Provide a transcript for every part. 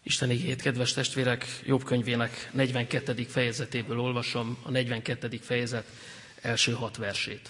Isten igéjét, kedves testvérek, Jobb könyvének 42. fejezetéből olvasom a 42. fejezet első 6 versét.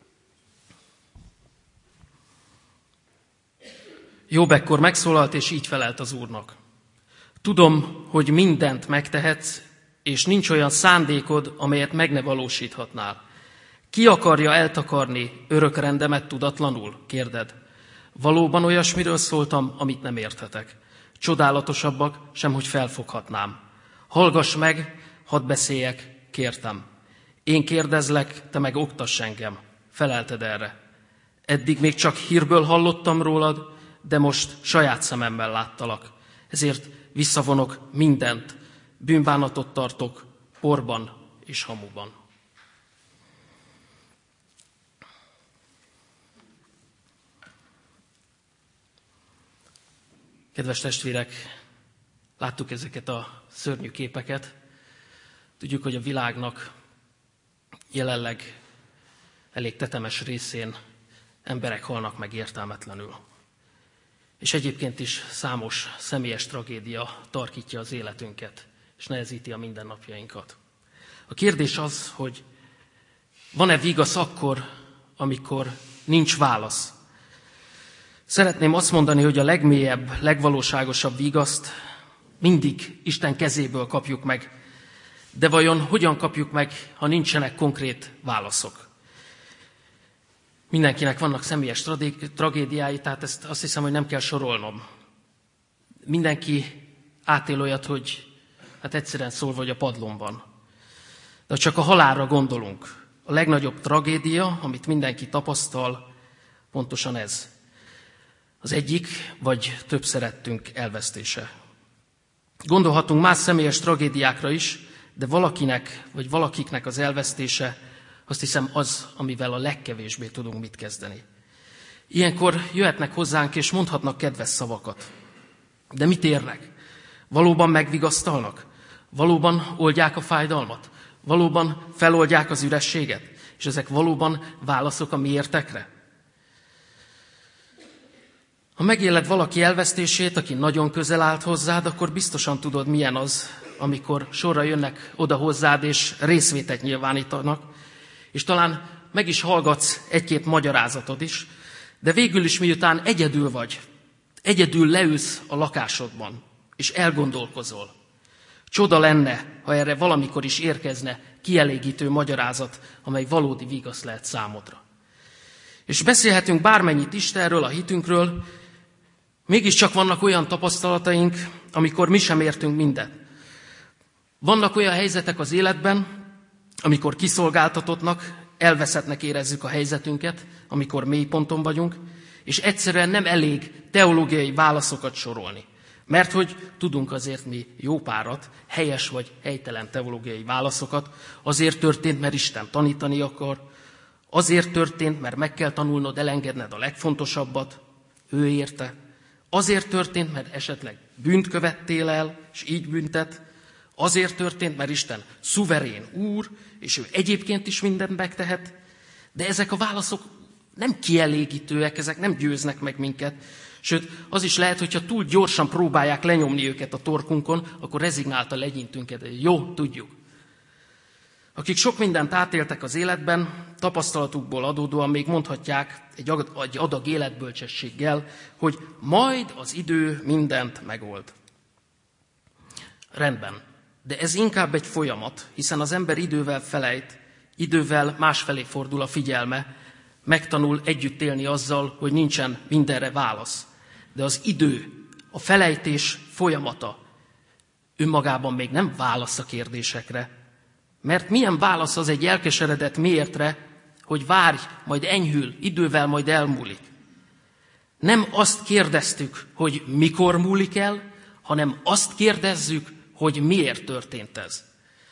Jobb ekkor megszólalt, és így felelt az Úrnak. Tudom, hogy mindent megtehetsz, és nincs olyan szándékod, amelyet meg ne valósíthatnál. Ki akarja eltakarni örök rendemet tudatlanul? Kérded. Valóban olyasmiről szóltam, amit nem érthetek. Csodálatosabbak, semhogy felfoghatnám. Hallgass meg, hadd beszéljek, kértem. Én kérdezlek, te meg oktass engem. Felelted erre. Eddig még csak hírből hallottam rólad, de most saját szememmel láttalak. Ezért visszavonok mindent, bűnbánatot tartok porban és hamuban. Kedves testvérek, láttuk ezeket a szörnyű képeket. Tudjuk, hogy a világnak jelenleg elég tetemes részén emberek halnak meg értelmetlenül. És egyébként is számos személyes tragédia tarkítja az életünket, és nehezíti a mindennapjainkat. A kérdés az, hogy van-e vigasz akkor, amikor nincs válasz? Szeretném azt mondani, hogy a legmélyebb, legvalóságosabb vigaszt mindig Isten kezéből kapjuk meg. De vajon hogyan kapjuk meg, ha nincsenek konkrét válaszok? Mindenkinek vannak személyes tragédiái, tehát ezt azt hiszem, hogy nem kell sorolnom. Mindenki átél olyat, hogy egyszerűen szólva, hogy a padlón van. De csak a halálra gondolunk. A legnagyobb tragédia, amit mindenki tapasztal, pontosan ez. Az egyik vagy több szerettünk elvesztése. Gondolhatunk más személyes tragédiákra is, de valakinek vagy valakiknek az elvesztése, azt hiszem az, amivel a legkevésbé tudunk mit kezdeni. Ilyenkor jöhetnek hozzánk és mondhatnak kedves szavakat. De mit érnek? Valóban megvigasztalnak? Valóban oldják a fájdalmat? Valóban feloldják az ürességet? És ezek valóban válaszok a miértekre? Ha megéled valaki elvesztését, aki nagyon közel állt hozzád, akkor biztosan tudod, milyen az, amikor sorra jönnek oda hozzád, és részvétet nyilvánítanak, és talán meg is hallgatsz egy-két magyarázatot is, de végül is miután egyedül vagy, egyedül leülsz a lakásodban, és elgondolkozol. Csoda lenne, ha erre valamikor is érkezne kielégítő magyarázat, amely valódi vigasz lehet számodra. És beszélhetünk bármennyit Istenről, a hitünkről, mégiscsak vannak olyan tapasztalataink, amikor mi sem értünk mindent. Vannak olyan helyzetek az életben, amikor kiszolgáltatottnak, elveszettnek érezzük a helyzetünket, amikor mélyponton vagyunk, és egyszerűen nem elég teológiai válaszokat sorolni. Mert hogy tudunk azért mi jó párat, helyes vagy helytelen teológiai válaszokat, azért történt, mert Isten tanítani akar, azért történt, mert meg kell tanulnod, elengedned a legfontosabbat, ő érte, azért történt, mert esetleg bűnt követtél el, és így büntet, azért történt, mert Isten szuverén úr, és ő egyébként is mindent megtehet, de ezek a válaszok nem kielégítőek, ezek nem győznek meg minket. Sőt, az is lehet, hogyha túl gyorsan próbálják lenyomni őket a torkunkon, akkor rezignáltan legyintünk, de jó, tudjuk. Akik sok mindent átéltek az életben, tapasztalatukból adódóan még mondhatják egy adag életbölcsességgel, hogy majd az idő mindent megold. Rendben. De ez inkább egy folyamat, hiszen az ember idővel felejt, idővel másfelé fordul a figyelme, megtanul együtt élni azzal, hogy nincsen mindenre válasz. De az idő, a felejtés folyamata önmagában még nem válasz a kérdésekre. Mert milyen válasz az egy elkeseredett miértre, hogy várj, majd enyhül, idővel majd elmúlik. Nem azt kérdeztük, hogy mikor múlik el, hanem azt kérdezzük, hogy miért történt ez.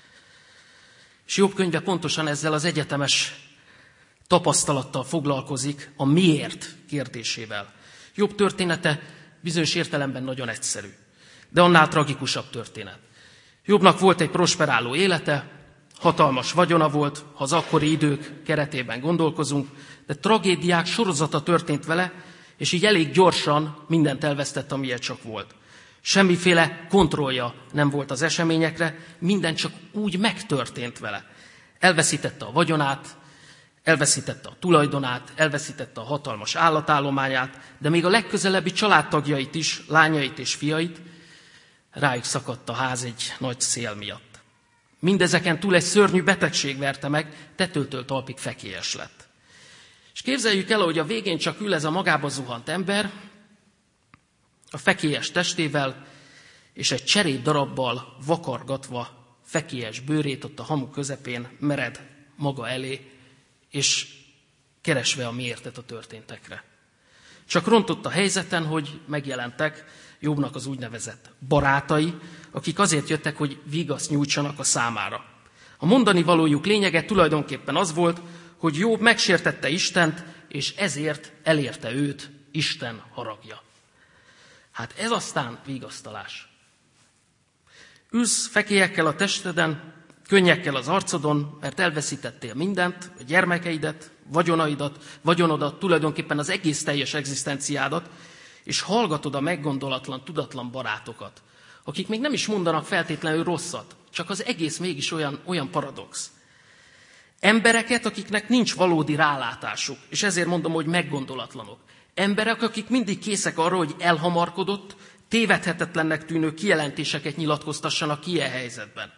És Jobb könyve pontosan ezzel az egyetemes tapasztalattal foglalkozik, a miért kérdésével. Jobb története bizonyos értelemben nagyon egyszerű, de annál tragikusabb történet. Jobbnak volt egy prosperáló élete, hatalmas vagyona volt, ha az akkori idők keretében gondolkozunk, de tragédiák sorozata történt vele, és így elég gyorsan mindent elvesztett, amilyen csak volt. Semmiféle kontrollja nem volt az eseményekre, minden csak úgy megtörtént vele. Elveszítette a vagyonát, elveszítette a tulajdonát, elveszítette a hatalmas állatállományát, de még a legközelebbi családtagjait is, lányait és fiait, rájuk szakadt a ház egy nagy szél miatt. Mindezeken túl egy szörnyű betegség verte meg, tetőtől talpig fekélyes lett. És képzeljük el, hogy a végén csak ül ez a magába zuhant ember, a fekélyes testével, és egy cserép darabbal vakargatva fekélyes bőrét ott a hamu közepén mered maga elé, és keresve a miértet a történtekre. Csak rontott a helyzeten, hogy megjelentek Jobbnak az úgynevezett barátai, akik azért jöttek, hogy vigaszt nyújtsanak a számára. A mondani valójuk lényege tulajdonképpen az volt, hogy Jobb megsértette Istent, és ezért elérte őt Isten haragja. Hát ez aztán vigasztalás. Ülsz fekélyekkel a testeden, könnyekkel az arcodon, mert elveszítettél mindent, a gyermekeidet, vagyonodat, tulajdonképpen az egész teljes egzisztenciádat, és hallgatod a meggondolatlan, tudatlan barátokat, akik még nem is mondanak feltétlenül rosszat, csak az egész mégis olyan paradox. Embereket, akiknek nincs valódi rálátásuk, és ezért mondom, hogy meggondolatlanok. Emberek, akik mindig készek arra, hogy elhamarkodott, tévedhetetlennek tűnő kijelentéseket nyilatkoztassanak ki ilyen helyzetben.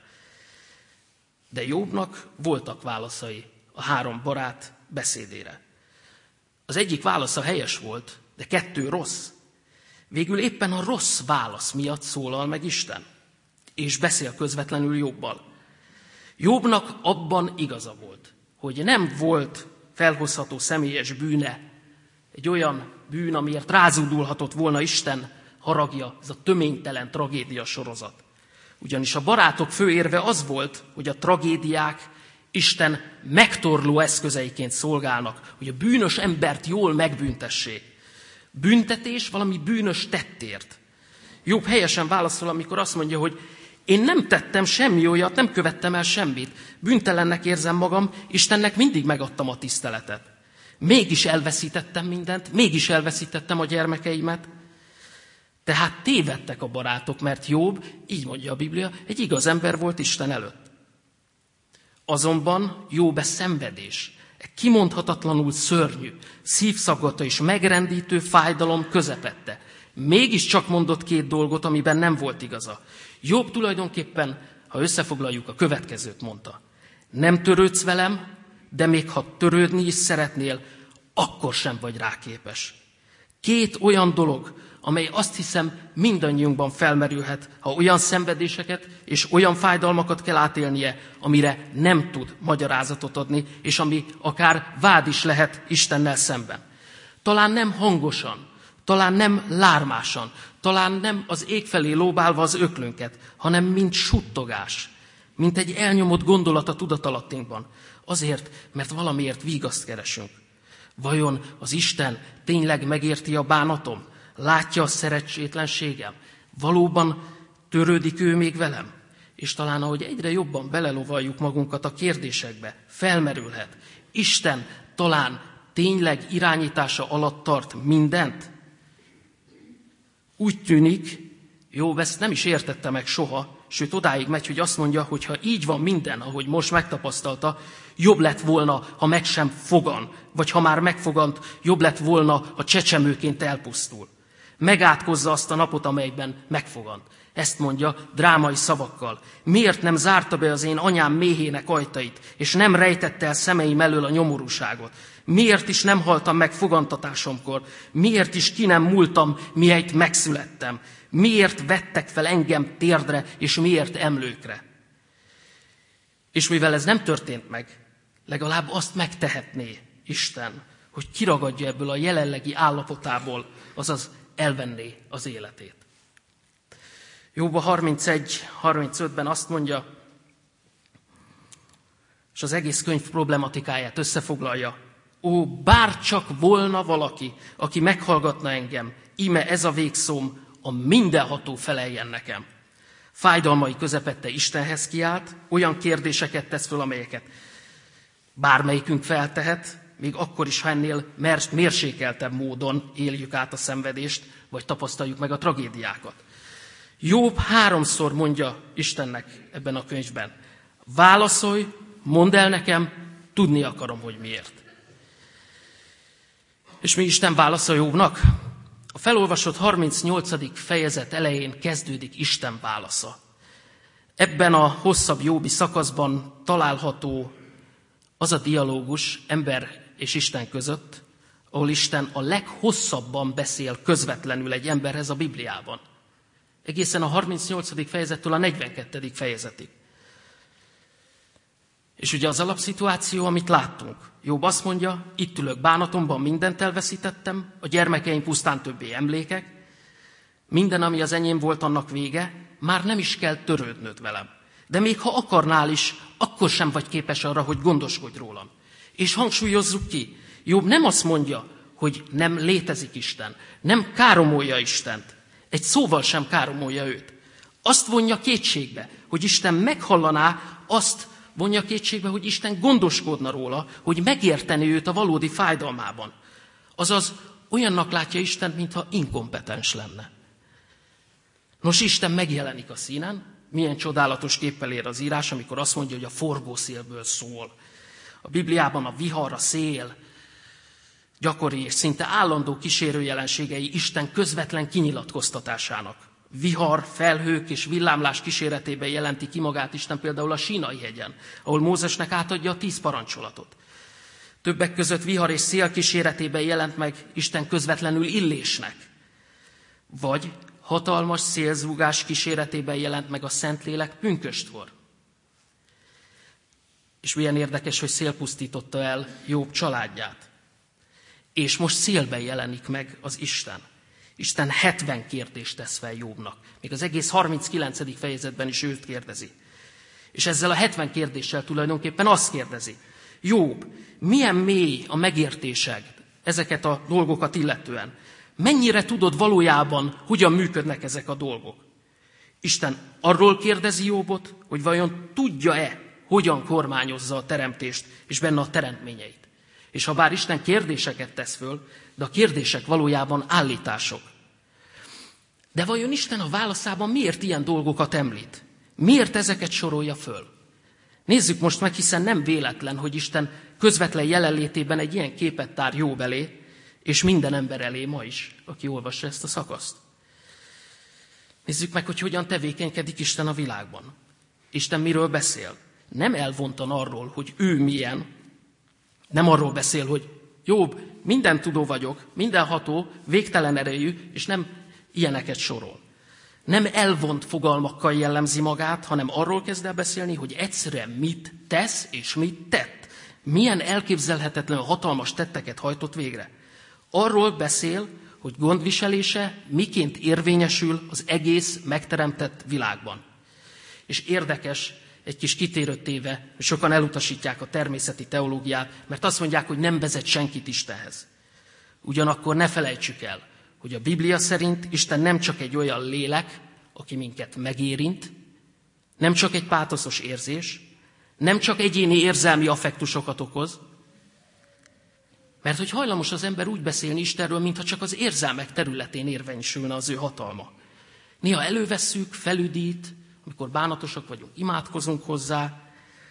De Jobbnak voltak válaszai a 3 barát beszédére. Az egyik válasza helyes volt, de 2 rossz. Végül éppen a rossz válasz miatt szólal meg Isten, és beszél közvetlenül Jobbal. Jobbnak abban igaza volt, hogy nem volt felhozható személyes bűne, egy olyan bűn, amiért rázúdulhatott volna Isten haragja, ez a töménytelen tragédia sorozat. Ugyanis a barátok fő érve az volt, hogy a tragédiák Isten megtorló eszközeiként szolgálnak, hogy a bűnös embert jól megbüntessék. Büntetés valami bűnös tettért. Jobb helyesen válaszol, amikor azt mondja, hogy én nem tettem semmi olyat, nem követtem el semmit. Bűntelennek érzem magam, Istennek mindig megadtam a tiszteletet. Mégis elveszítettem mindent, mégis elveszítettem a gyermekeimet. Tehát tévedtek a barátok, mert Jobb, így mondja a Biblia, egy igaz ember volt Isten előtt. Azonban Jobb szenvedés, egy kimondhatatlanul szörnyű, szívszaggató és megrendítő fájdalom közepette. Mégiscsak mondott 2 dolgot, amiben nem volt igaza. Jobb tulajdonképpen, ha összefoglaljuk, a következőt mondta. Nem törődsz velem, de még ha törődni is szeretnél, akkor sem vagy rá képes. 2 olyan dolog, amely azt hiszem mindannyiunkban felmerülhet, ha olyan szenvedéseket és olyan fájdalmakat kell átélnie, amire nem tud magyarázatot adni, és ami akár vád is lehet Istennel szemben. Talán nem hangosan, talán nem lármásan, talán nem az ég felé lóbálva az öklünket, hanem mint suttogás, mint egy elnyomott gondolat a tudatalattinkban. Azért, mert valamiért vigaszt keresünk. Vajon az Isten tényleg megérti a bánatom? Látja a szerencsétlenségem? Valóban törődik ő még velem? És talán ahogy egyre jobban belelovaljuk magunkat a kérdésekbe, felmerülhet. Isten talán tényleg irányítása alatt tart mindent? Úgy tűnik, Jobb ezt nem is értette meg soha, sőt odáig megy, hogy azt mondja, hogy ha így van minden, ahogy most megtapasztalta, jobb lett volna, ha meg sem fogan, vagy ha már megfogant, jobb lett volna, ha csecsemőként elpusztul. Megátkozza azt a napot, amelyben megfogant. Ezt mondja drámai szavakkal. Miért nem zárta be az én anyám méhének ajtait, és nem rejtette el szemeim elől a nyomorúságot? Miért is nem haltam meg fogantatásomkor? Miért is ki nem múltam, mihelyt megszülettem? Miért vettek fel engem térdre, és miért emlőkre? És mivel ez nem történt meg, legalább azt megtehetné Isten, hogy kiragadja ebből a jelenlegi állapotából, azaz elvenné az életét. Jobb 31-35-ben azt mondja, és az egész könyv problematikáját összefoglalja. Ó, bárcsak volna valaki, aki meghallgatna engem, íme ez a végszóm, a mindenható feleljen nekem. Fájdalmai közepette Istenhez kiált, olyan kérdéseket tesz föl, amelyeket bármelyikünk feltehet, még akkor is, ha ennél mérsékeltebb módon éljük át a szenvedést, vagy tapasztaljuk meg a tragédiákat. Jobb 3-szor mondja Istennek ebben a könyvben: válaszolj, mondd el nekem, tudni akarom, hogy miért. És mi Isten válasza Jobbnak? A felolvasott 38. fejezet elején kezdődik Isten válasza. Ebben a hosszabb Jobbi szakaszban található az a dialógus ember és Isten között, ahol Isten a leghosszabban beszél közvetlenül egy emberhez a Bibliában. Egészen a 38. fejezettől a 42. fejezetig. És ugye az alapszituáció, amit láttunk. Jobb azt mondja, itt ülök bánatomban, mindent elveszítettem, a gyermekeim pusztán többé emlékek, minden, ami az enyém volt, annak vége, már nem is kell törődnöd velem. De még ha akarnál is, akkor sem vagy képes arra, hogy gondoskodj rólam. És hangsúlyozzuk ki, Jobb nem azt mondja, hogy nem létezik Isten, nem káromolja Istent, egy szóval sem káromolja őt. Azt vonja kétségbe, hogy Isten meghallaná, azt vonja kétségbe, hogy Isten gondoskodna róla, hogy megérteni őt a valódi fájdalmában. Azaz olyannak látja Istent, mintha inkompetens lenne. Nos, Isten megjelenik a színen, milyen csodálatos képpel ér az írás, amikor azt mondja, hogy a forgószélből szól. A Bibliában a vihar, a szél gyakori és szinte állandó kísérőjelenségei Isten közvetlen kinyilatkoztatásának. Vihar, felhők és villámlás kíséretében jelenti ki magát Isten például a Sínai hegyen, ahol Mózesnek átadja a 10 parancsolatot. Többek között vihar és szél kíséretében jelent meg Isten közvetlenül Illésnek. Vagy hatalmas szélzúgás kíséretében jelent meg a Szentlélek pünköstkor. És milyen érdekes, hogy szél pusztította el Jobb családját. És most szélben jelenik meg az Isten. Isten 70 kérdést tesz fel Jobbnak. Még az egész 39. fejezetben is őt kérdezi. És ezzel a 70 kérdéssel tulajdonképpen azt kérdezi: Jobb, milyen mély a megértésed ezeket a dolgokat illetően? Mennyire tudod valójában, hogyan működnek ezek a dolgok? Isten arról kérdezi Jobbot, hogy vajon tudja-e, hogyan kormányozza a teremtést és benne a teremtményeit. És ha bár Isten kérdéseket tesz föl, de a kérdések valójában állítások. De vajon Isten a válaszában miért ilyen dolgokat említ? Miért ezeket sorolja föl? Nézzük most meg, hiszen nem véletlen, hogy Isten közvetlen jelenlétében egy ilyen képet tár Jobb elé, és minden ember elé ma is, aki olvassa ezt a szakaszt. Nézzük meg, hogy hogyan tevékenykedik Isten a világban. Isten miről beszél? Nem elvontan arról, hogy ő milyen, nem arról beszél, hogy Jobb, mindentudó vagyok, mindenható, végtelen erejű, és nem ilyeneket sorol. Nem elvont fogalmakkal jellemzi magát, hanem arról kezd el beszélni, hogy egyszerűen mit tesz és mit tett. Milyen elképzelhetetlen hatalmas tetteket hajtott végre. Arról beszél, hogy gondviselése miként érvényesül az egész megteremtett világban. És érdekes, egy kis kitérőt téve, hogy sokan elutasítják a természeti teológiát, mert azt mondják, hogy nem vezet senkit Istenhez. Ugyanakkor ne felejtsük el, hogy a Biblia szerint Isten nem csak egy olyan lélek, aki minket megérint, nem csak egy pátoszos érzés, nem csak egyéni érzelmi affektusokat okoz, mert hogy hajlamos az ember úgy beszélni Istenről, mintha csak az érzelmek területén érvényesülne az ő hatalma. Néha elővesszük, felüdít, amikor bánatosak vagyunk, imádkozunk hozzá,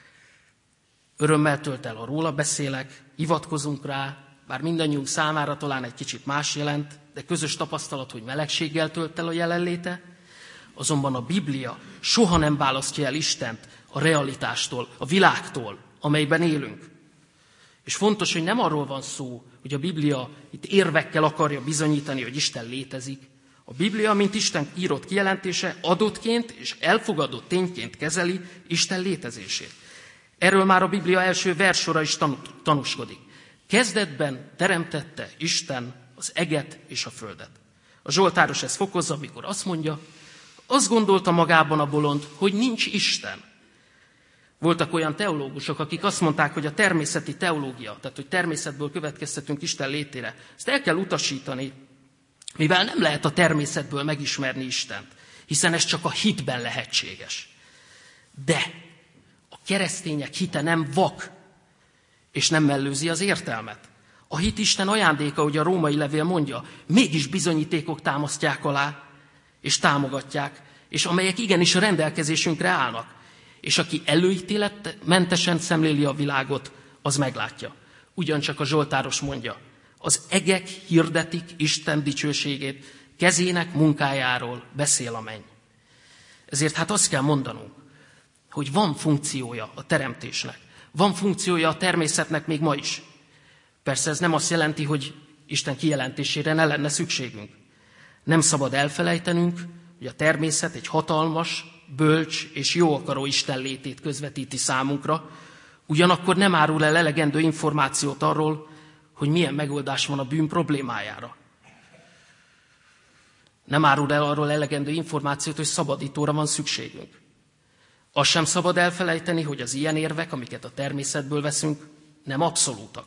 örömmel tölt el, ha róla beszélek, hivatkozunk rá, bár mindannyiunk számára talán egy kicsit más jelent, de közös tapasztalat, hogy melegséggel tölt el a jelenléte. Azonban a Biblia soha nem választja el Istent a realitástól, a világtól, amelyben élünk. És fontos, hogy nem arról van szó, hogy a Biblia itt érvekkel akarja bizonyítani, hogy Isten létezik. A Biblia, mint Isten írott kijelentése, adottként és elfogadott tényként kezeli Isten létezését. Erről már a Biblia első verssora is tanúskodik. Kezdetben teremtette Isten az eget és a földet. A Zsoltáros ezt fokozza, amikor azt mondja, azt gondolta magában a bolond, hogy nincs Isten. Voltak olyan teológusok, akik azt mondták, hogy a természeti teológia, tehát hogy természetből következtetünk Isten létére, ezt el kell utasítani, mivel nem lehet a természetből megismerni Istent, hiszen ez csak a hitben lehetséges. De a keresztények hite nem vak, és nem mellőzi az értelmet. A hit Isten ajándéka, ahogy a római levél mondja, mégis bizonyítékok támasztják alá, és támogatják, és amelyek igenis a rendelkezésünkre állnak. És aki előítéletmentesen szemléli a világot, az meglátja. Ugyancsak a zsoltáros mondja, az egek hirdetik Isten dicsőségét, kezének munkájáról beszél a menny. Ezért hát azt kell mondanunk, hogy van funkciója a teremtésnek, van funkciója a természetnek még ma is. Persze ez nem azt jelenti, hogy Isten kijelentésére ne lenne szükségünk. Nem szabad elfelejtenünk, hogy a természet egy hatalmas, bölcs és jó akaró Isten létét közvetíti számunkra, ugyanakkor nem árul el elegendő információt arról, hogy milyen megoldás van a bűn problémájára. Nem árul el arról elegendő információt, hogy szabadítóra van szükségünk. Azt sem szabad elfelejteni, hogy az ilyen érvek, amiket a természetből veszünk, nem abszolútak.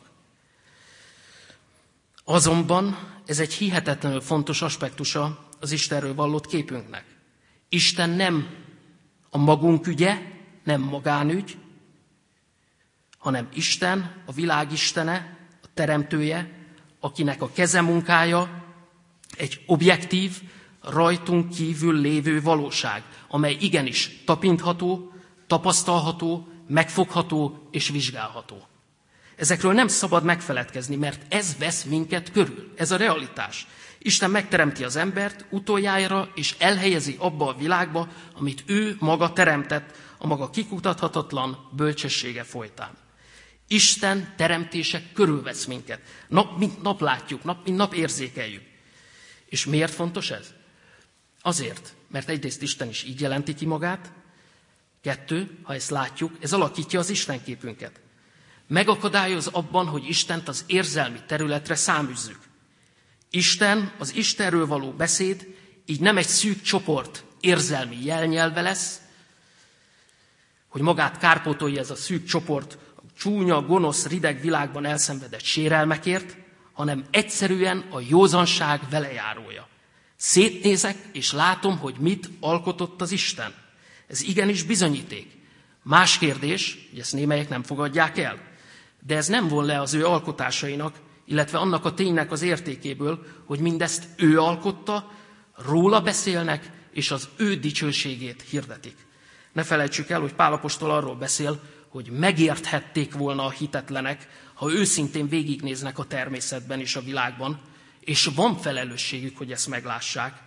Azonban ez egy hihetetlenül fontos aspektusa az Istenről vallott képünknek. Isten nem a magunk ügye, nem magánügy, hanem Isten, a világ istene, a teremtője, akinek a kezemunkája egy objektív, rajtunk kívül lévő valóság, amely igenis tapintható, tapasztalható, megfogható és vizsgálható. Ezekről nem szabad megfeledkezni, mert ez vesz minket körül, ez a realitás. Isten megteremti az embert utoljára, és elhelyezi abba a világba, amit ő maga teremtett, a maga kikutathatatlan bölcsessége folytán. Isten teremtése körülvesz minket. Nap mint nap látjuk, nap mint nap érzékeljük. És miért fontos ez? Azért, mert egyrészt Isten is így jelenti ki magát, 2, ha ezt látjuk, ez alakítja az Istenképünket. Megakadályoz abban, hogy Istent az érzelmi területre száműzzük. Isten, az Istenről való beszéd így nem egy szűk csoport érzelmi jelnyelve lesz, hogy magát kárpótolja ez a szűk csoport a csúnya, gonosz, rideg világban elszenvedett sérelmekért, hanem egyszerűen a józanság velejárója. Szétnézek, és látom, hogy mit alkotott az Isten. Ez igenis bizonyíték. Más kérdés, hogy ezt némelyek nem fogadják el, de ez nem von le az ő alkotásainak, illetve annak a ténynek az értékéből, hogy mindezt ő alkotta, róla beszélnek, és az ő dicsőségét hirdetik. Ne felejtsük el, hogy Pál apostol arról beszél, hogy megérthették volna a hitetlenek, ha őszintén végignéznek a természetben és a világban, és van felelősségük, hogy ezt meglássák.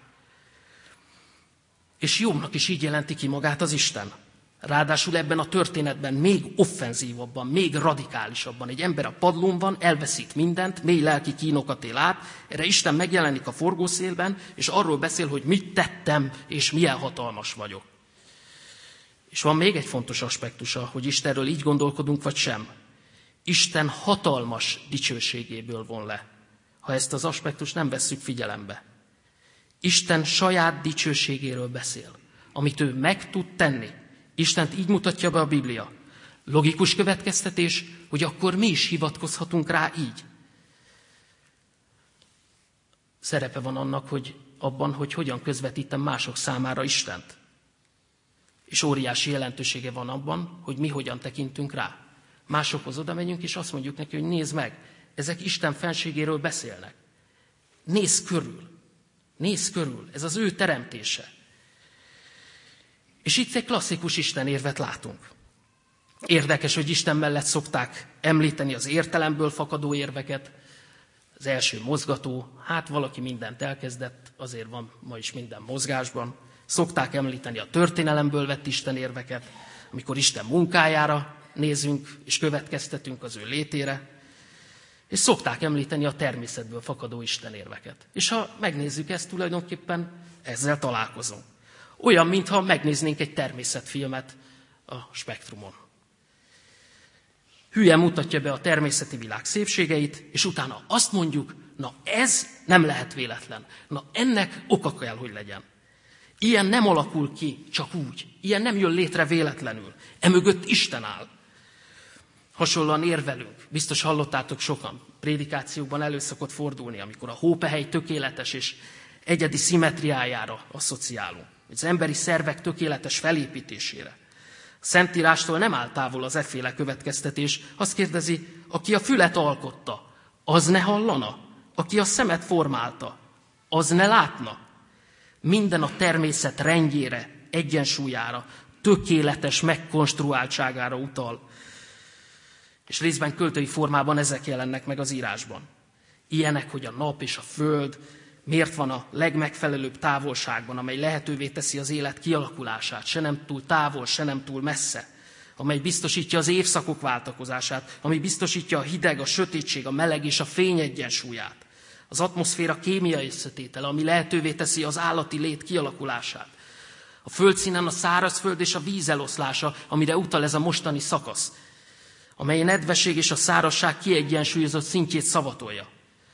És Jobbnak is így jelenti ki magát az Isten. Ráadásul ebben a történetben még offenzívabban, még radikálisabban. Egy ember a padlón van, elveszít mindent, mély lelki kínokat él át, erre Isten megjelenik a forgószélben, és arról beszél, hogy mit tettem, és milyen hatalmas vagyok. És van még egy fontos aspektusa, hogy Istenről így gondolkodunk, vagy sem. Isten hatalmas dicsőségéből von le, ha ezt az aspektust nem vesszük figyelembe. Isten saját dicsőségéről beszél, amit ő meg tud tenni. Istent így mutatja be a Biblia. Logikus következtetés, hogy akkor mi is hivatkozhatunk rá így. Szerepe van annak, hogy abban, hogy hogyan közvetítem mások számára Istent. És óriási jelentősége van abban, hogy mi hogyan tekintünk rá. Másokhoz oda megyünk, és azt mondjuk neki, hogy nézd meg, ezek Isten fenségéről beszélnek. Nézd körül, ez az ő teremtése. És itt egy klasszikus Isten érvet látunk. Érdekes, hogy Isten mellett szokták említeni az értelemből fakadó érveket. Az első mozgató, hát valaki mindent elkezdett, azért van ma is minden mozgásban. Szokták említeni a történelemből vett Isten érveket, amikor Isten munkájára nézünk és következtetünk az ő létére. És szokták említeni a természetből fakadó Isten érveket. És ha megnézzük ezt, tulajdonképpen ezzel találkozunk. Olyan, mintha megnéznénk egy természetfilmet a Spektrumon. Hülyen mutatja be a természeti világ szépségeit, és utána azt mondjuk, na ez nem lehet véletlen. Na ennek oka kell, hogy legyen. Ilyen nem alakul ki csak úgy. Ilyen nem jön létre véletlenül. Emögött Isten áll. Hasonlóan érvelünk. Biztos hallottátok sokan. Prédikációkban elő szokott fordulni, amikor a hópehely tökéletes és egyedi szimmetriájára asszociálunk. Az emberi szervek tökéletes felépítésére. A Szentírástól nem áll távol az efféle következtetés. Azt kérdezi, aki a fület alkotta, az ne hallana? Aki a szemet formálta, az ne látna? minden a természet rendjére, egyensúlyára, tökéletes megkonstruáltságára utal. És részben költői formában ezek jelennek meg az írásban. Ilyenek, hogy a nap és a föld miért van a legmegfelelőbb távolságban, amely lehetővé teszi az élet kialakulását, se nem túl távol, se nem túl messze, amely biztosítja az évszakok váltakozását, ami biztosítja a hideg, a sötétség, a meleg és a fény egyensúlyát, az atmoszféra kémiai összetétele, ami lehetővé teszi az állati lét kialakulását, a földszínen a szárazföld és a víz eloszlása, amire utal ez a mostani szakasz, amely a nedvesség és a szárazság kiegyensúlyozott szintjét szavatolja.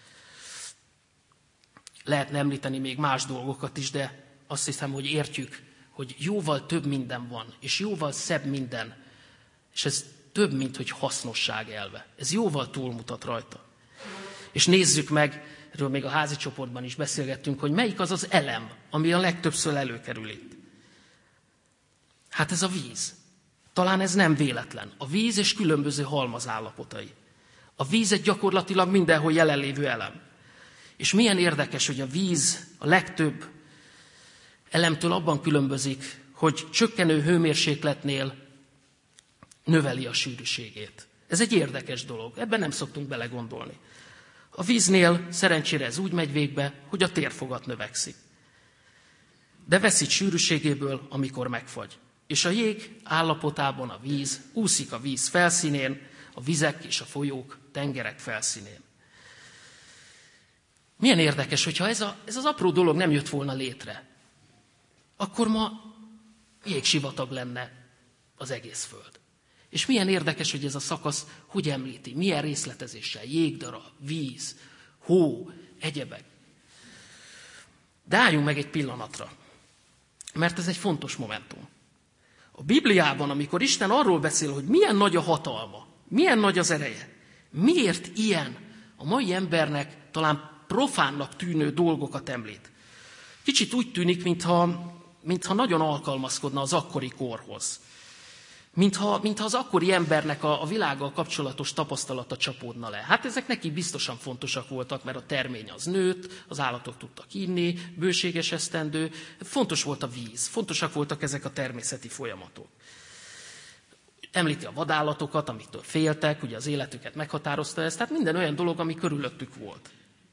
Lehetne említeni még más dolgokat is, de azt hiszem, hogy értjük, hogy jóval több minden van, és jóval szebb minden, és ez több, mint hogy hasznosság elve. Ez jóval túlmutat rajta. És nézzük meg, erről még a házi csoportban is beszélgettünk, hogy melyik az az elem, ami a legtöbbször előkerül itt. Hát ez a víz. Talán ez nem véletlen. A víz és különböző halmazállapotai. A víz egy gyakorlatilag mindenhol jelenlévő elem. És milyen érdekes, hogy a víz a legtöbb elemtől abban különbözik, hogy csökkenő hőmérsékletnél növeli a sűrűségét. Ez egy érdekes dolog, ebben nem szoktunk belegondolni. A víznél szerencsére ez úgy megy végbe, hogy a térfogat növekszik. De veszít sűrűségéből, amikor megfagy. És a jég állapotában a víz úszik a víz felszínén, a vizek és a folyók, tengerek felszínén. Milyen érdekes, hogyha ez az apró dolog nem jött volna létre, akkor ma jégsivatag lenne az egész föld. És milyen érdekes, hogy ez a szakasz hogy említi, milyen részletezéssel, jégdarab, víz, hó, egyebek. De álljunk meg egy pillanatra, mert ez egy fontos momentum. A Bibliában, amikor Isten arról beszél, hogy milyen nagy a hatalma, milyen nagy az ereje, miért ilyen a mai embernek talán profánnak tűnő dolgokat említ. Kicsit úgy tűnik, mintha nagyon alkalmazkodna az akkori korhoz. Mintha az akkori embernek a világgal kapcsolatos tapasztalata csapódna le. Hát ezek neki biztosan fontosak voltak, mert a termény az nőtt, az állatok tudtak inni, bőséges esztendő, fontos volt a víz, fontosak voltak ezek a természeti folyamatok. Említi a vadállatokat, amiktől féltek, ugye az életüket meghatározta ez, tehát minden olyan dolog, ami körülöttük volt.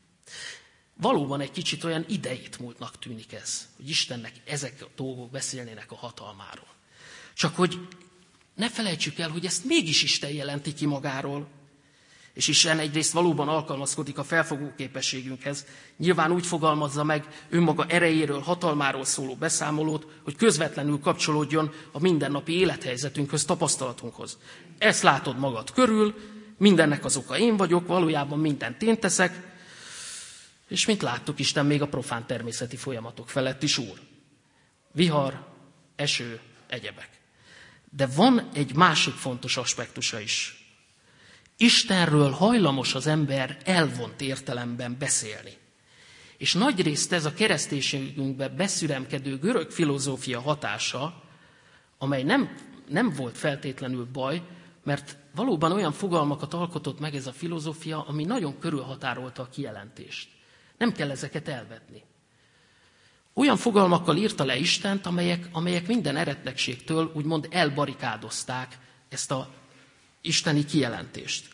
Valóban egy kicsit olyan idejét múltnak tűnik ez, hogy Istennek ezek a dolgok beszélnének a hatalmáról. Csak hogy ne felejtsük el, hogy ezt mégis Isten jelenti ki magáról. És Isten egyrészt valóban alkalmazkodik a felfogó képességünkhez. Nyilván úgy fogalmazza meg önmaga erejéről, hatalmáról szóló beszámolót, hogy közvetlenül kapcsolódjon a mindennapi élethelyzetünkhöz, tapasztalatunkhoz. Ezt látod magad körül, mindennek az oka én vagyok, valójában mindent én teszek, és mint láttuk, Isten még a profán természeti folyamatok felett is úr. Vihar, eső, egyebek. De van egy másik fontos aspektusa is. Istenről hajlamos az ember elvont értelemben beszélni. És nagyrészt ez a kereszténységünkbe beszüremkedő görög filozófia hatása, amely nem volt feltétlenül baj, mert valóban olyan fogalmakat alkotott meg ez a filozófia, ami nagyon körülhatárolta a kijelentést. Nem kell ezeket elvetni. Olyan fogalmakkal írta le Istent, amelyek minden eretnekségtől úgymond elbarikádozták ezt a isteni kijelentést.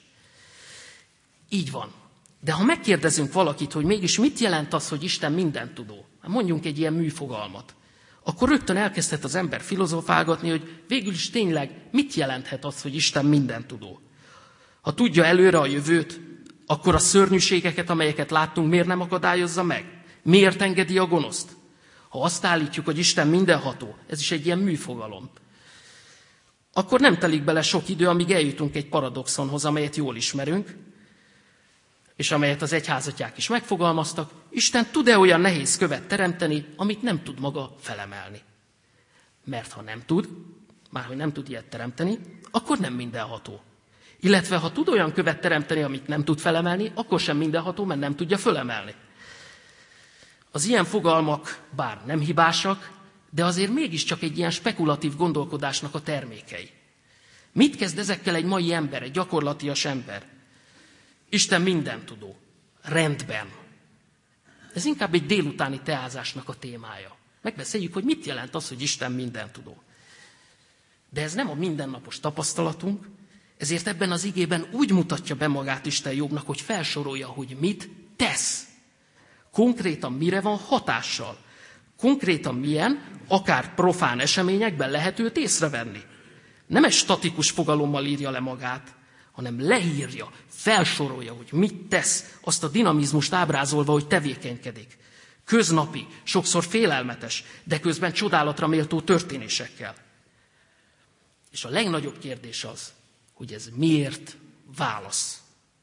Így van. De ha megkérdezünk valakit, hogy mégis mit jelent az, hogy Isten mindentudó, mondjunk egy ilyen műfogalmat, akkor rögtön elkezdhet az ember filozofálgatni, hogy végül is tényleg mit jelenthet az, hogy Isten mindentudó. Ha tudja előre a jövőt, akkor a szörnyűségeket, amelyeket láttunk, miért nem akadályozza meg? Miért engedi a gonoszt? Ha azt állítjuk, hogy Isten mindenható, ez is egy ilyen műfogalom, akkor nem telik bele sok idő, amíg eljutunk egy paradoxonhoz, amelyet jól ismerünk, és amelyet az egyházatják is megfogalmaztak. Isten tud-e olyan nehéz követ teremteni, amit nem tud maga felemelni? Mert ha nem tud, márhogy nem tud ilyet teremteni, akkor nem mindenható. Illetve ha tud olyan követ teremteni, amit nem tud felemelni, akkor sem mindenható, mert nem tudja fölemelni. Az ilyen fogalmak bár nem hibásak, de azért mégiscsak egy ilyen spekulatív gondolkodásnak a termékei. Mit kezd ezekkel egy mai ember, egy gyakorlatias ember? Isten mindentudó. Rendben. ez inkább egy délutáni teázásnak a témája. Megbeszéljük, hogy mit jelent az, hogy Isten mindentudó. De ez nem a mindennapos tapasztalatunk, ezért ebben az igében úgy mutatja be magát Isten Jobbnak, hogy felsorolja, hogy mit tesz. Konkrétan mire van hatással. Konkrétan milyen, akár profán eseményekben lehet őt észrevenni. Nem egy statikus fogalommal írja le magát, hanem leírja, felsorolja, hogy mit tesz, azt a dinamizmust ábrázolva, hogy tevékenykedik. Köznapi, sokszor félelmetes, de közben csodálatra méltó történésekkel. És a legnagyobb kérdés az, hogy ez miért válasz.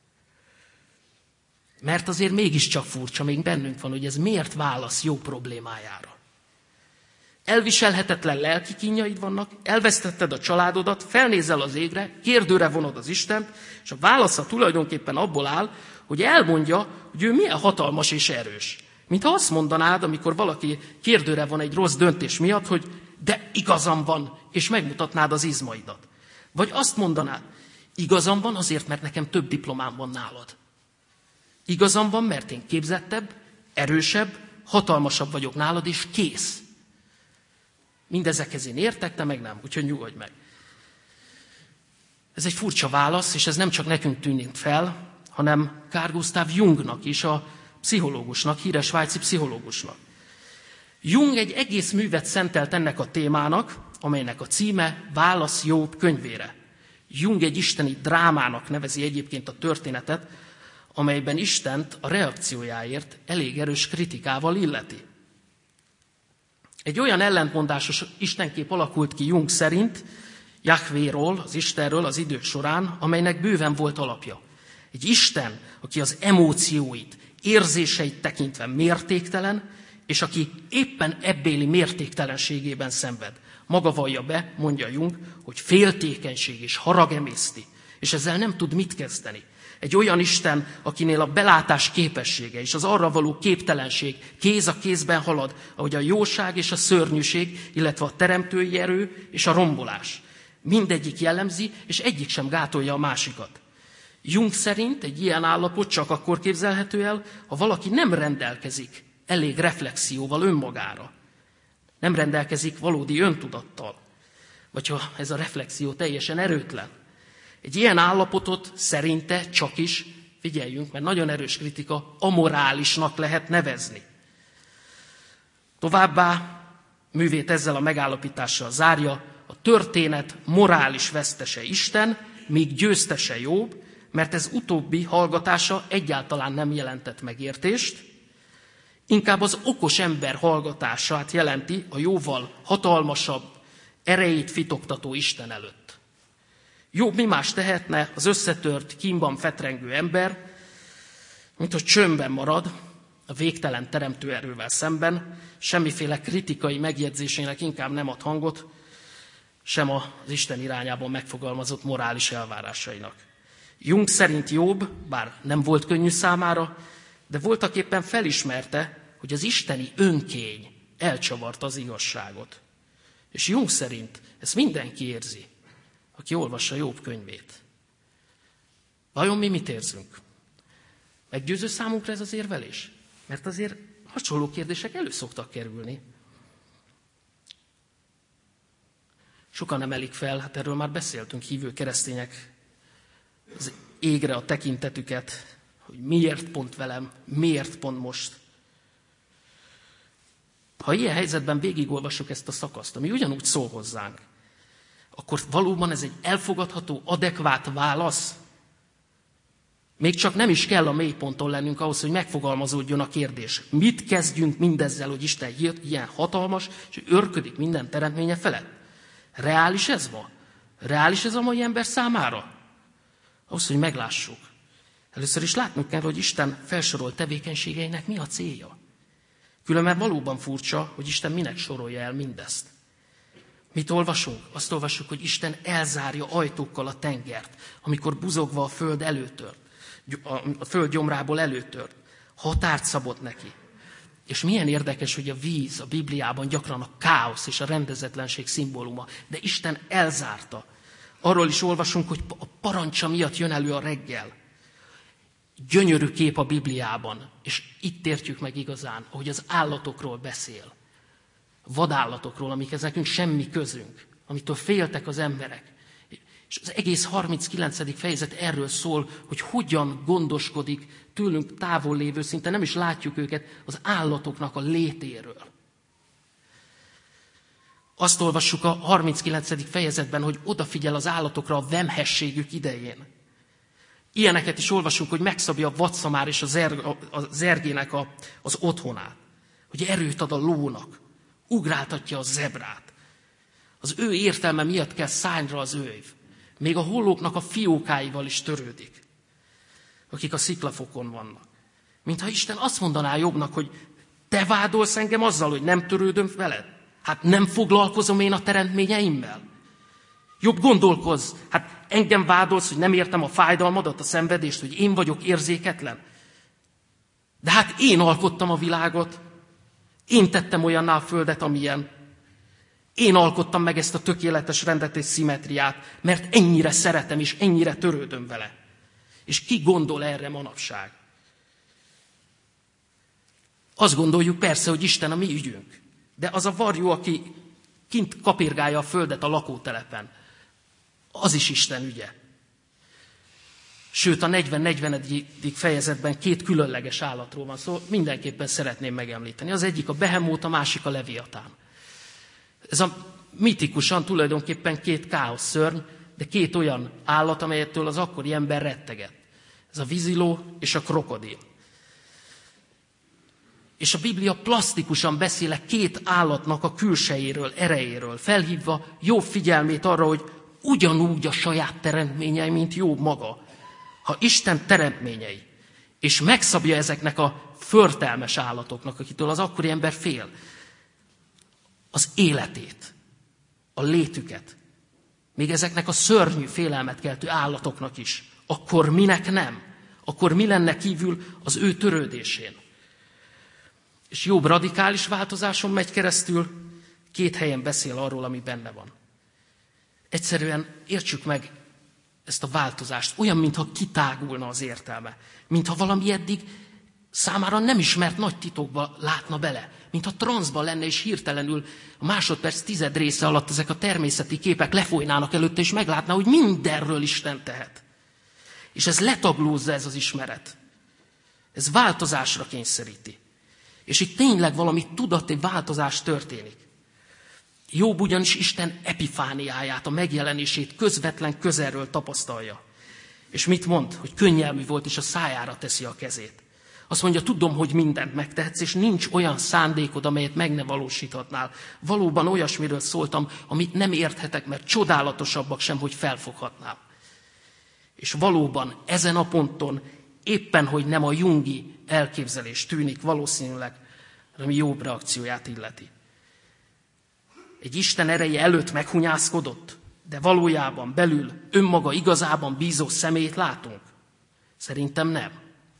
Mert azért mégiscsak furcsa, még bennünk van, hogy ez miért válasz jó problémájára. Elviselhetetlen lelki kínjaid vannak, elvesztetted a családodat, felnézel az égre, kérdőre vonod az Istent, és a válasza tulajdonképpen abból áll, hogy elmondja, hogy ő milyen hatalmas és erős. Mintha azt mondanád, amikor valaki kérdőre van egy rossz döntés miatt, hogy de igazam van, és megmutatnád az izmaidat. Vagy azt mondanád, igazam van azért, mert nekem több diplomám van nálad. Igazam van, mert én képzettebb, erősebb, hatalmasabb vagyok nálad, és kész. Mindezekhez én értek, te meg nem, úgyhogy nyugodj meg. Ez egy furcsa válasz, és ez nem csak nekünk tűnik fel, hanem Carl Gustav Jungnak is, a pszichológusnak, híres svájci pszichológusnak. Jung egy egész művet szentelt ennek a témának, amelynek a címe Válasz Jobb könyvére. Jung egy isteni drámának nevezi egyébként a történetet, amelyben Istent a reakciójáért elég erős kritikával illeti. Egy olyan ellentmondásos istenkép alakult ki Jung szerint Jahvéról, az Istenről az idők során, amelynek bőven volt alapja. Egy Isten, aki az emócióit, érzéseit tekintve mértéktelen, és aki éppen ebbéli mértéktelenségében szenved. Maga vallja be, mondja Jung, hogy féltékenység és harag emészti, és ezzel nem tud mit kezdeni. Egy olyan Isten, akinél a belátás képessége és az arra való képtelenség kéz a kézben halad, ahogy a jóság és a szörnyűség, illetve a teremtői erő és a rombolás. Mindegyik jellemzi, és egyik sem gátolja a másikat. Jung szerint egy ilyen állapot csak akkor képzelhető el, ha valaki nem rendelkezik elég reflexióval önmagára. Nem rendelkezik valódi öntudattal. Vagy ha ez a reflexió teljesen erőtlen. Egy ilyen állapotot szerinte csak is, figyeljünk, mert nagyon erős kritika, amorálisnak lehet nevezni. Továbbá művét ezzel a megállapítással zárja, a történet morális vesztese Isten, míg győztese Jobb, mert ez utóbbi hallgatása egyáltalán nem jelentett megértést, inkább az okos ember hallgatását jelenti a jóval hatalmasabb, erejét fitoktató Isten előtt. Jobb mi más tehetne az összetört, kínban fetrengő ember, mint hogy csöndben marad a végtelen teremtő erővel szemben, semmiféle kritikai megjegyzésének inkább nem ad hangot, sem az Isten irányában megfogalmazott morális elvárásainak. Jung szerint Jobb, bár nem volt könnyű számára, de voltaképpen felismerte, hogy az isteni önkény elcsavarta az igazságot. És Jung szerint ezt mindenki érzi, aki olvassa Jobb könyvét. Vajon mi mit érzünk? Meggyőző számunkra ez az érvelés? Mert azért hasonló kérdések elő szoktak kerülni. Sokan emelik fel, hát erről már beszéltünk, hívő keresztények, az égre a tekintetüket, hogy miért pont velem, miért pont most. Ha ilyen helyzetben végigolvassuk ezt a szakaszt, ami ugyanúgy szól hozzánk, akkor valóban ez egy elfogadható, adekvát válasz? Még csak nem is kell a mélyponton lennünk ahhoz, hogy megfogalmazódjon a kérdés. Mit kezdjünk mindezzel, hogy Isten ilyen hatalmas, és őrködik minden teremtménye felett? Reális ez ma? Reális ez a mai ember számára? Ahhoz, hogy meglássuk. Először is látnunk kell, hogy Isten felsorolt tevékenységeinek mi a célja. Különben valóban furcsa, hogy Isten minek sorolja el mindezt. Mit olvasunk? Azt olvassuk, hogy Isten elzárja ajtókkal a tengert, amikor buzogva a föld előtört, a föld gyomrából előtört. Határt szabott neki. És milyen érdekes, hogy a víz a Bibliában gyakran a káosz és a rendezetlenség szimbóluma, de Isten elzárta. Arról is olvasunk, hogy a parancsa miatt jön elő a reggel. gyönyörű kép a Bibliában, és itt értjük meg igazán, ahogy az állatokról beszél. Vadállatokról, amikhez nekünk semmi közünk, amitől féltek az emberek. És az egész 39. fejezet erről szól, hogy hogyan gondoskodik tőlünk távol lévő, szinte nem is látjuk őket, az állatoknak a létéről. Azt olvassuk a 39. fejezetben, hogy odafigyel az állatokra a vemhességük idején. Ilyeneket is olvasunk, hogy megszabja a vadszamár és a zergének az otthonát. Hogy erőt ad a lónak, ugráltatja a zebrát. Az ő értelme miatt kell szárnyra az őv. Még a hollóknak a fiókáival is törődik, akik a sziklafokon vannak. Mintha Isten azt mondaná Jobbnak, hogy te vádolsz engem azzal, hogy nem törődöm veled? Hát nem foglalkozom én a teremtményeimmel? Jobb gondolkozz, hát engem vádolsz, hogy nem értem a fájdalmadat, a szenvedést, hogy én vagyok érzéketlen. De hát én alkottam a világot, én tettem olyanná a földet, amilyen. Én alkottam meg ezt a tökéletes rendet és szimmetriát, mert ennyire szeretem és ennyire törődöm vele. És ki gondol erre manapság? Azt gondoljuk persze, hogy Isten a mi ügyünk. De az a varjú, aki kint kapirgálja a földet a lakótelepen, az is Isten ügye. Sőt, a 40. fejezetben 2 különleges állatról van szó, mindenképpen szeretném megemlíteni. Az egyik a behemót, a másik a leviatán. Ez a mitikusan tulajdonképpen 2 káoszszörny, de 2 olyan állat, amelyettől az akkori ember rettegett. Ez a víziló és a krokodil. És a Biblia plastikusan beszél 2 állatnak a külsejéről, erejéről, felhívva Jobb figyelmét arra, hogy ugyanúgy a saját teremtményei, mint Jobb maga. Ha Isten teremtményei, és megszabja ezeknek a förtelmes állatoknak, akitől az akkori ember fél, az életét, a létüket, még ezeknek a szörnyű, félelmet keltő állatoknak is, akkor minek nem? Akkor mi lenne kívül az ő törődésén? És Jobb radikális változáson megy keresztül, 2 helyen beszél arról, ami benne van. Egyszerűen értsük meg ezt a változást, olyan, mintha kitágulna az értelme, mintha valami eddig számára nem ismert nagy titokba látna bele, mintha transzban lenne, és hirtelenül a másodperc 10 része alatt ezek a természeti képek lefolynának előtte, és meglátná, hogy mindenről Isten tehet. És ez letaglózza, ez az ismeret. Ez változásra kényszeríti. És itt tényleg valami tudati változás történik. Jobb ugyanis Isten epifániáját, a megjelenését közvetlen közelről tapasztalja. És mit mond? Hogy könnyelmű volt, és a szájára teszi a kezét. Azt mondja, tudom, hogy mindent megtehetsz, és nincs olyan szándékod, amelyet meg ne valósíthatnál. Valóban olyasmiről szóltam, amit nem érthetek, mert csodálatosabbak sem, hogy felfoghatnám. És valóban ezen a ponton éppen, hogy nem a jungi elképzelés tűnik valószínűleg, ami Jobb reakcióját illeti. Egy Isten ereje előtt meghunyászkodott, de valójában belül önmaga igazában bízó személyt látunk? Szerintem nem.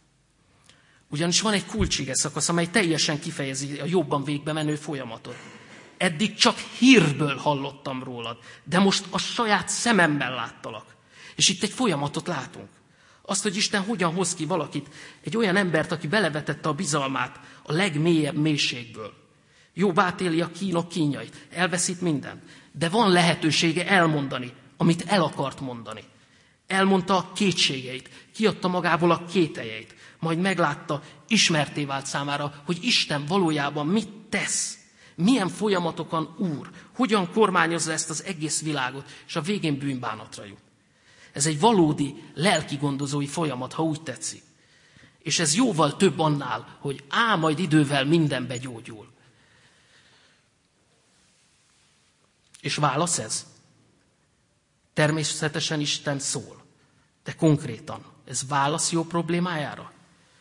Ugyanis van egy kulcsige szakasz, amely teljesen kifejezi a jobban végbe menő folyamatot. Eddig csak hírből hallottam rólad, de most a saját szememmel láttalak. És itt egy folyamatot látunk. Azt, hogy Isten hogyan hoz ki valakit, egy olyan embert, aki belevetette a bizalmát a legmélyebb mélységből. Jobb átéli a kínok kínjait, elveszít mindent, de van lehetősége elmondani, amit el akart mondani. Elmondta a kétségeit, kiadta magából a kételjeit, majd meglátta, ismerté vált számára, hogy Isten valójában mit tesz, milyen folyamatokon úr, hogyan kormányozza ezt az egész világot, és a végén bűnbánatra jut. Ez egy valódi lelkigondozói folyamat, ha úgy tetszik. És ez jóval több annál, hogy majd idővel minden begyógyul. És válasz ez? Természetesen Isten szól. De konkrétan, ez válasz Jobb problémájára?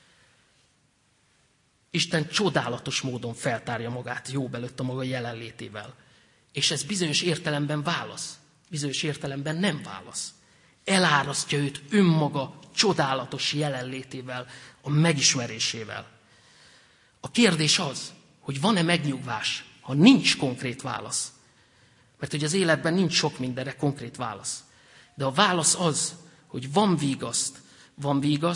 Isten csodálatos módon feltárja magát Jobb előtt a maga jelenlétével. És ez bizonyos értelemben válasz, bizonyos értelemben nem válasz. Elárasztja őt önmaga csodálatos jelenlétével, a megismerésével. A kérdés az, hogy van-e megnyugvás, ha nincs konkrét válasz. Mert hogy az életben nincs sok mindenre konkrét válasz. De a válasz az, hogy van vígasz,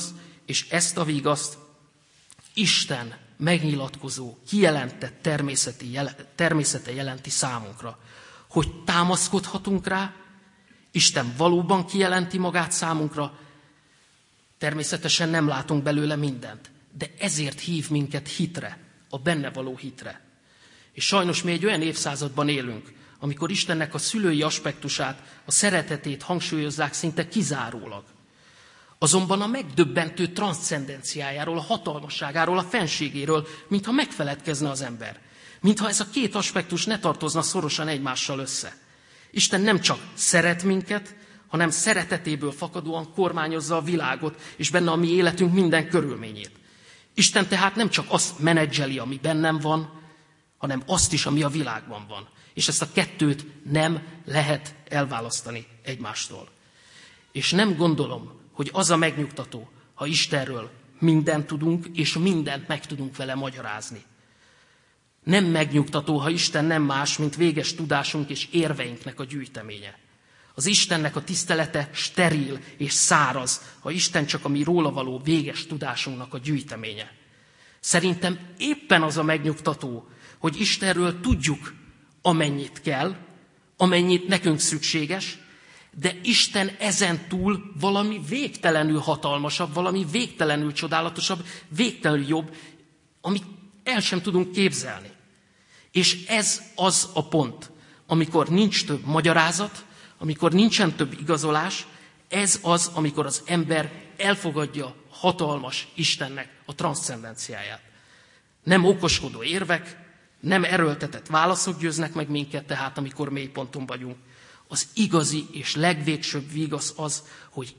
és ezt a vigaszt Isten megnyilatkozó, kijelentett természete jelenti számunkra, hogy támaszkodhatunk rá, Isten valóban kijelenti magát számunkra, természetesen nem látunk belőle mindent, de ezért hív minket hitre, a benne való hitre. És sajnos mi egy olyan évszázadban élünk, amikor Istennek a szülői aspektusát, a szeretetét hangsúlyozzák szinte kizárólag. Azonban a megdöbbentő transzcendenciájáról, a hatalmasságáról, a fenségéről, mintha megfeledkezne az ember. Mintha ez a két aspektus ne tartozna szorosan egymással össze. Isten nem csak szeret minket, hanem szeretetéből fakadóan kormányozza a világot, és benne a mi életünk minden körülményét. Isten tehát nem csak azt menedzseli, ami bennem van, hanem azt is, ami a világban van. És ezt a kettőt nem lehet elválasztani egymástól. És nem gondolom, hogy az a megnyugtató, ha Istenről mindent tudunk, és mindent meg tudunk vele magyarázni. Nem megnyugtató, ha Isten nem más, mint véges tudásunk és érveinknek a gyűjteménye. Az Istennek a tisztelete steril és száraz, ha Isten csak a mi róla való véges tudásunknak a gyűjteménye. Szerintem éppen az a megnyugtató, hogy Istenről tudjuk, amennyit kell, amennyit nekünk szükséges, de Isten ezen túl valami végtelenül hatalmasabb, valami végtelenül csodálatosabb, végtelenül jobb, amit el sem tudunk képzelni. És ez az a pont, amikor nincs több magyarázat, amikor nincsen több igazolás, ez az, amikor az ember elfogadja hatalmas Istennek a transzcendenciáját. Nem okoskodó érvek, nem erőltetett válaszok győznek meg minket, tehát amikor mélyponton vagyunk. Az igazi és legvégsőbb vigasz az, hogy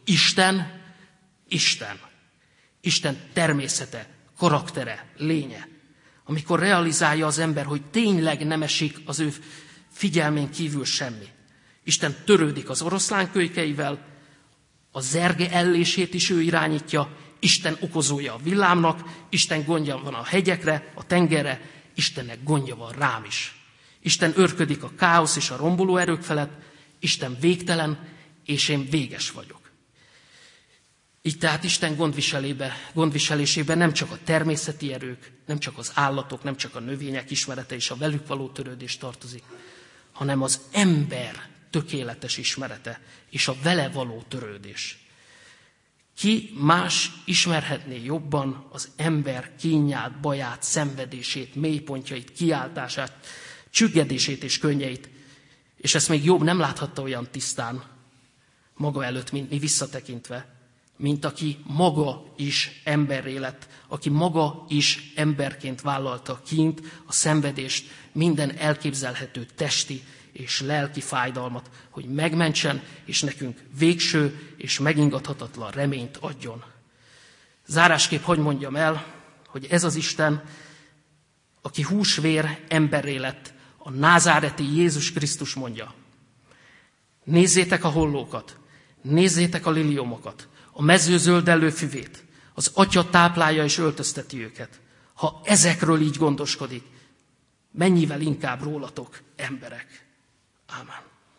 Isten természete, karaktere, lénye. Amikor realizálja az ember, hogy tényleg nem esik az ő figyelmén kívül semmi. Isten törődik az oroszlánkölykeivel, a zerge ellését is ő irányítja, Isten okozója a villámnak, Isten gondja van a hegyekre, a tengerre, Istennek gondja van rám is. Isten őrködik a káosz és a romboló erők felett, Isten végtelen, és én véges vagyok. Így tehát Isten gondviselésében nem csak a természeti erők, nem csak az állatok, nem csak a növények ismerete és a velük való törődés tartozik, hanem az ember tökéletes ismerete és a vele való törődés. Ki más ismerhetné jobban az ember kínját, baját, szenvedését, mélypontjait, kiáltását, csüggedését és könnyeit, és ezt még Jobb nem láthatta olyan tisztán maga előtt, mint mi visszatekintve, mint aki maga is emberré lett, aki maga is emberként vállalta a kínt, a szenvedést, minden elképzelhető testi és lelki fájdalmat, hogy megmentsen, és nekünk végső és megingathatatlan reményt adjon. Zárásképp hogy mondjam el, hogy ez az Isten, aki húsvér emberré lett, a názáreti Jézus Krisztus mondja: nézzétek a hollókat, nézzétek a liliomokat, a mező zöldellő füvét, az Atya táplálja és öltözteti őket. Ha ezekről így gondoskodik, mennyivel inkább rólatok, emberek. Ámen.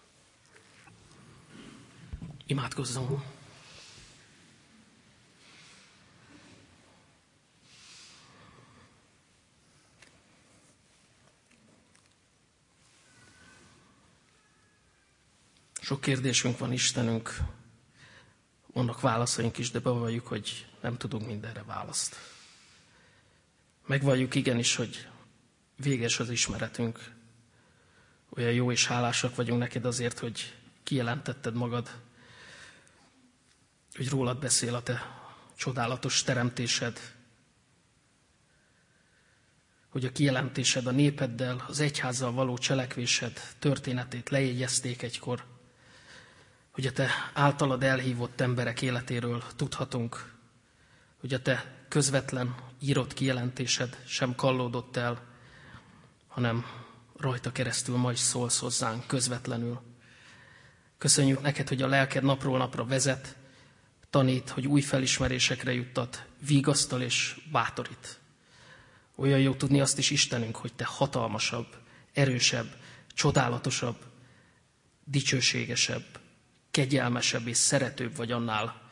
Imádkozzunk. Sok kérdésünk van, Istenünk, vannak válaszaink is, de bevalljuk, hogy nem tudunk mindenre választ. Megvalljuk igenis, hogy véges az ismeretünk. Olyan jó és hálásak vagyunk neked azért, hogy kijelentetted magad, hogy rólad beszél a te csodálatos teremtésed, hogy a kijelentésed a népeddel, az egyházzal való cselekvésed történetét lejegyezték egykor, hogy a te általad elhívott emberek életéről tudhatunk, hogy a te közvetlen írott kijelentésed sem kallódott el, hanem rajta keresztül ma is szólsz hozzánk közvetlenül. Köszönjük neked, hogy a lelked napról napra vezet, tanít, hogy új felismerésekre juttat, vigasztal és bátorít. Olyan jó tudni azt is, Istenünk, hogy te hatalmasabb, erősebb, csodálatosabb, dicsőségesebb, kegyelmesebb és szeretőbb vagy annál,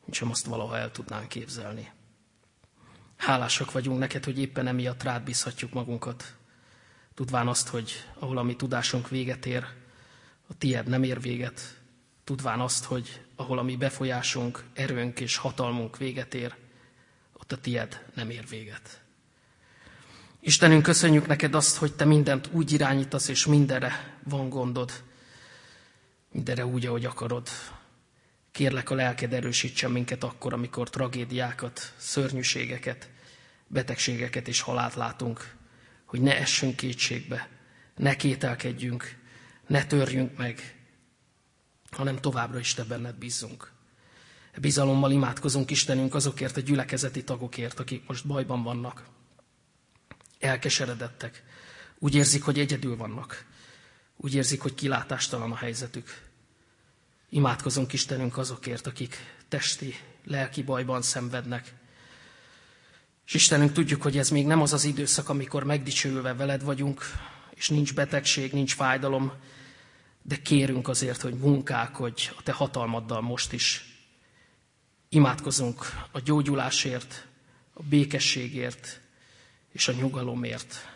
mint sem azt valaha el tudnánk képzelni. Hálásak vagyunk neked, hogy éppen emiatt rád bízhatjuk magunkat, tudván azt, hogy ahol a mi tudásunk véget ér, a tied nem ér véget, tudván azt, hogy ahol a mi befolyásunk, erőnk és hatalmunk véget ér, ott a tied nem ér véget. Istenünk, köszönjük neked azt, hogy te mindent úgy irányítasz, és mindenre van gondod, mindenre úgy, ahogy akarod. Kérlek, a lelked erősítsen minket akkor, amikor tragédiákat, szörnyűségeket, betegségeket és halált látunk, hogy ne essünk kétségbe, ne kételkedjünk, ne törjünk meg, hanem továbbra is te benned bízzunk. Bizalommal imádkozunk, Istenünk, azokért a gyülekezeti tagokért, akik most bajban vannak. Elkeseredettek. Úgy érzik, hogy egyedül vannak. Úgy érzik, hogy kilátástalan a helyzetük. Imádkozunk, Istenünk, azokért, akik testi, lelki bajban szenvednek. És Istenünk, tudjuk, hogy ez még nem az az időszak, amikor megdicsőülve veled vagyunk, és nincs betegség, nincs fájdalom, de kérünk azért, hogy munkálkodj a te hatalmaddal most is. Imádkozunk a gyógyulásért, a békességért és a nyugalomért.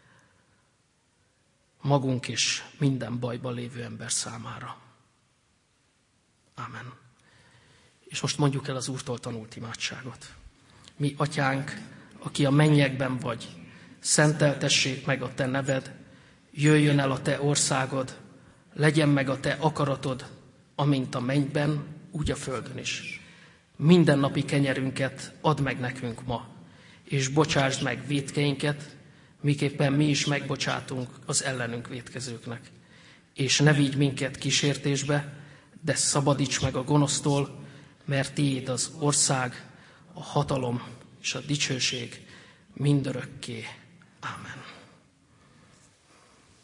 Magunk és minden bajban lévő ember számára. Amen. És most mondjuk el az Úrtól tanult imádságot. Mi, Atyánk, aki a mennyekben vagy, szenteltessék meg a te neved, jöjjön el a te országod, legyen meg a te akaratod, amint a mennyben, úgy a földön is. Mindennapi kenyerünket add meg nekünk ma, és bocsásd meg vétkeinket, miképpen mi is megbocsátunk az ellenünk vétkezőknek. És ne vigy minket kísértésbe, de szabadíts meg a gonosztól, mert tiéd az ország, a hatalom és a dicsőség mindörökké. Ámen.